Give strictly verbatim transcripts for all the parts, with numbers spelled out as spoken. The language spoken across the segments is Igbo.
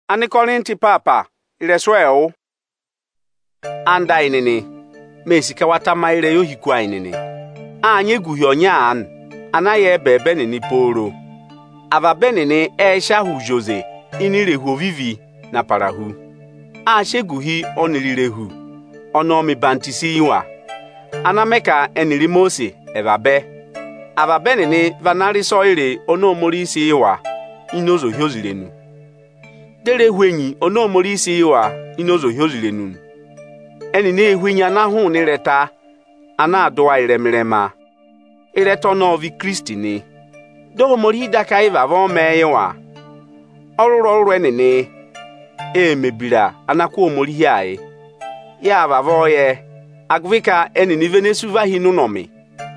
Ani Korinti papa iresweo anda inini mesika wata maire yo hikwa inini anye guhi onyan anaghị ebe ebe nini poro ava benini esha hu Jose inire hu vivi na parahu a sheguhi onirirehu onomi bantisi iwa anameka eniri Mose evabe ava benini vanari soire onomori isi iwa inozo hiozirenu dere hwenyi onomori isi iwa inozo hiozirenu eni ne hwenya na hu ni reta ana adoa iremirema ireto no vi Kristi ni do mori daka iva von meyewa oruro oruro enene e mebira anakwa omori hiae ya bavoye agvika enini venesuva hinu nomi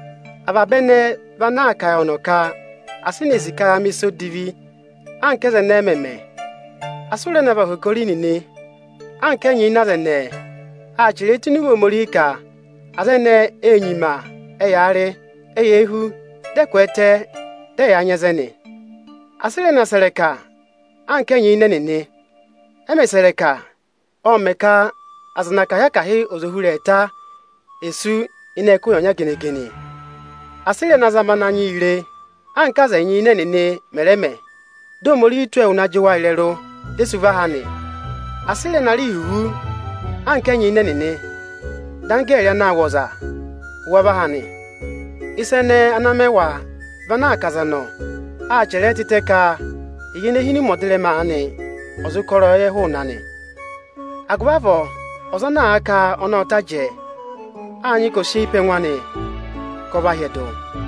ababene vanaka onoka asine zikaya miso divi ankeze nememe asure na bahokorini ni ankenyi nazene a chiri tinu omorika azene enyima eyare eyehu dekwete de yanyezene asire na sereka ankenyi nenene emesereka omeka azanaka yakahi ozohureta esu inekuyonya genegene asire na zamana nyire ankaza nyi nenene mereme do mori twe unajiwa ilero desuvahane asire na lihu ankenyi nenene dangeria na woza wabahane isene anamewa vana kazano a chere titeka yine hini modele maane ozukoro ye hunane agwavo ozana aka onotaje anyi koshi penwane kobahiedo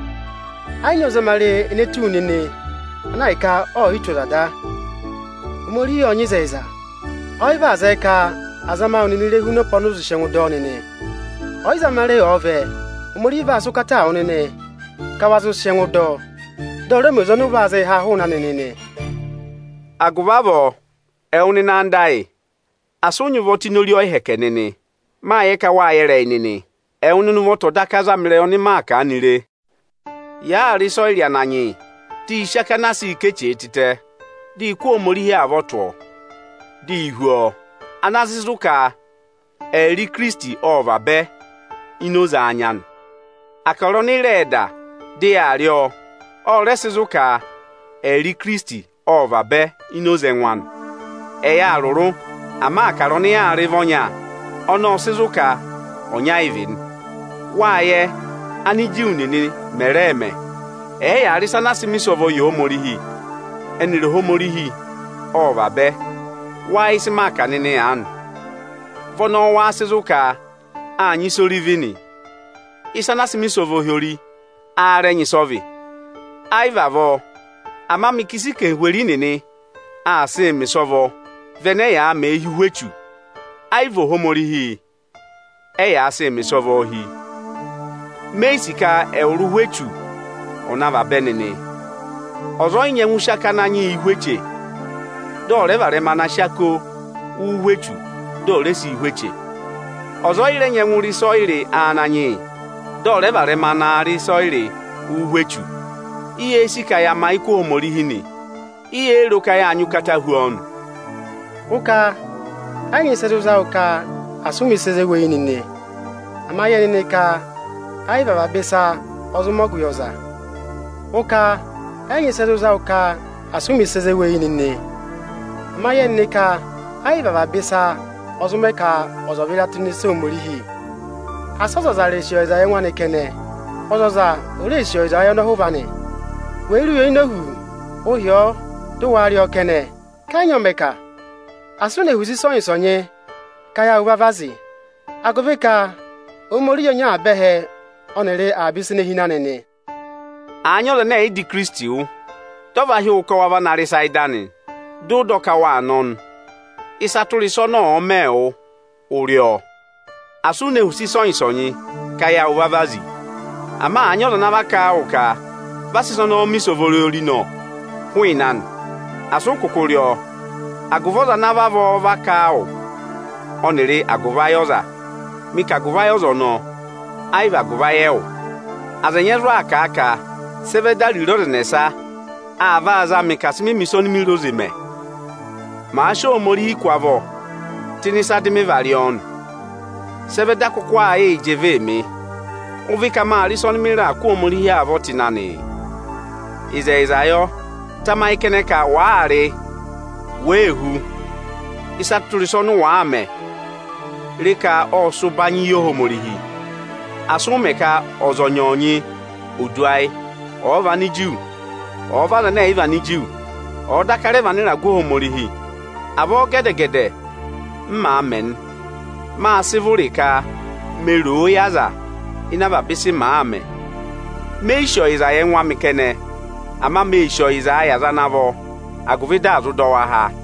anyo zamale enetu nene anaika o itodada umori onyizeza oiva zeka azama onile huno ponuzu shengudo nene oizamale ove umori va sukata onene kawazu shengudo dore mezonu vaze ha huna nene agubabo euni nandai asunyu voti nolio hekenene maye ka waere nene euni nu moto dakaza mire oni maka nire ya riso iria nanyi ti shaka nasi keche tite di ku omori hi avoto di huo anazizuka eri Kristi ova be inoza anyan akoro ni reda di ario o resizuka eri Kristi ova be inoze nwan eya aruru ama akaro ni arivonya ono sizuka onya ivin waye ani jiunini mereme eya arisana simisovo yo morihi enire ho morihi ova be wa isi maka nene an vono wa sizuka anyi sorivini isana simisovo hiori are nyi sovi aivavo ama mikisike hweri nene a se misovo vene ya me hiwechu aivo homorihi eya se misovo hi meisika euruwechu onava benene ozo nyenwu shaka nanyi ihweche dore vare mana shako uwechu dore si ihweche ozo ire nyenwu riso ire ananyi dore vare mana riso ire uwechu iye sika ya maiko omorihini iye eroka ya anyukata huon uka anyi seruza uka asumi seze weinine amaye nene ka ai baba besa ozumogu yoza uka anyi seruza uka asumi seze weinine amaye nene ka ai baba besa ozumeka ozovira tunise omorihi asoza resho za yenwane kene ozoza oresho za yono hovane weru enohu ohio do wari okene kanyomeka asune huzi sonye sonye kaya ubavazi agoveka omori yonya abehe onere abisine hinanene anyole na idi Kristi u tova hi ukowa na risaidani do doka wa anon isaturi sono omeo urio asune huzi sonye sonye kaya ubavazi ama anyole na baka uka basi sono misovolo lino huinan aso kokorio aguvoza na bavo vakao onere aguvayoza mika aguvayozo no aiva aguvayeo azenyezo aka aka sebeda liro nesa ava aza mika simi misoni mirozime ma sho mori kwavo tinisa dimi varion sebeda kokwa e jeve mi uvika mari son mira ku mori ya avo tinani ize izayo tama ikene ka waare wehu isa turisonu waame rika osu banyi yo morihi asume ka ozonyonyi uduai ova ni jiu ova na eva ni jiu oda kare vanira go morihi abo gede gede mma amen ma sivurika meru yaza inaba bisi maame meisho izaye nwa mikene ama meisho izaya zanavo aguvida azudowa ha